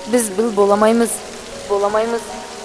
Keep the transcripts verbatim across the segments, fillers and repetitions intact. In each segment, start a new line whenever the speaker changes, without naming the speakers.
Biz bil bolamaymiz. Bolamaymiz.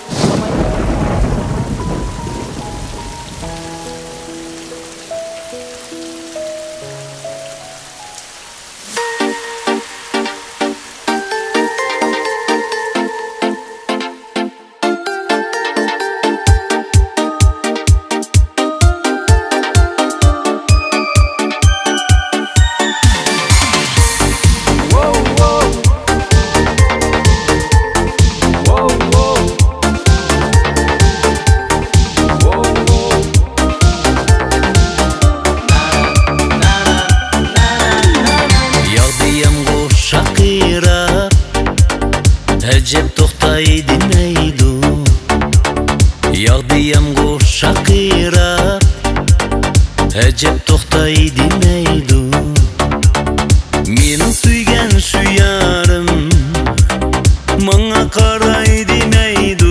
Acep to'xtay demaydi. Yog'diyam go'sha qirab, ajab to'xtay demaydi. Meni suygan shu yarim menga qaray demaydi.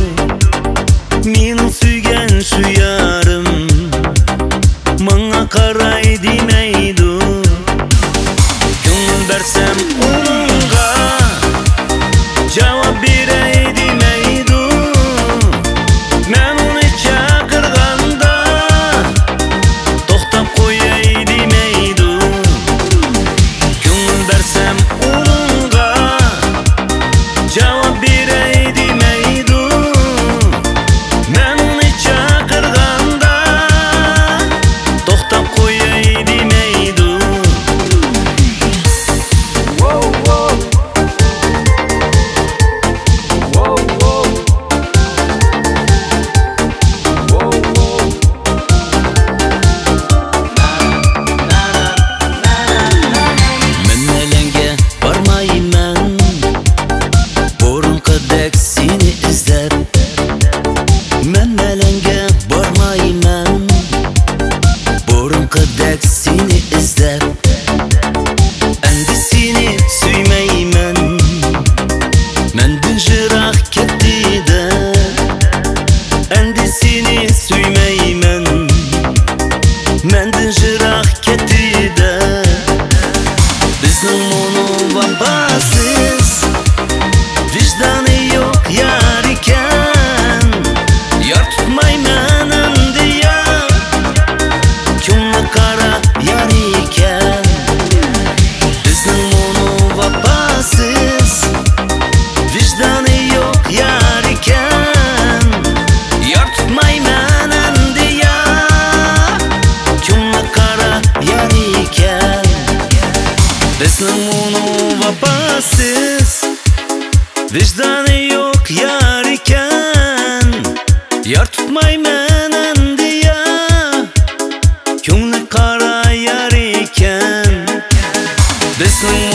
Meni suygan shu yarim menga qaray demaydi. Ko'ngil bersam unga javob beray demaydi. Men uni chaqirganda to'xtab qo'yay demaydi. Ko'ngil bersam unga javob beray demaydi. Men uni chaqirganda to'xtab qo'yay demaydi. Wow wow seni izlab, endi seni suymayman. Mendan jiroq ketdi-da, endi seni suymayman. Mendan jiroq ketdi-da. Bizning mono vafosiz vijdoni yo'q yar ekan. Yar tutmayman endi yar, ko'ngli qara yar ekan. Bizning mono vafosiz vijdoni yo'q yar ekan. Yar tutmayman endi yar, ko'ngli qara yar ekan. Bizning mono vafosiz vijdoni yo'q yar ekan. Yar tutmayman endi yar, ko'ngli qara yar ekan. Bizning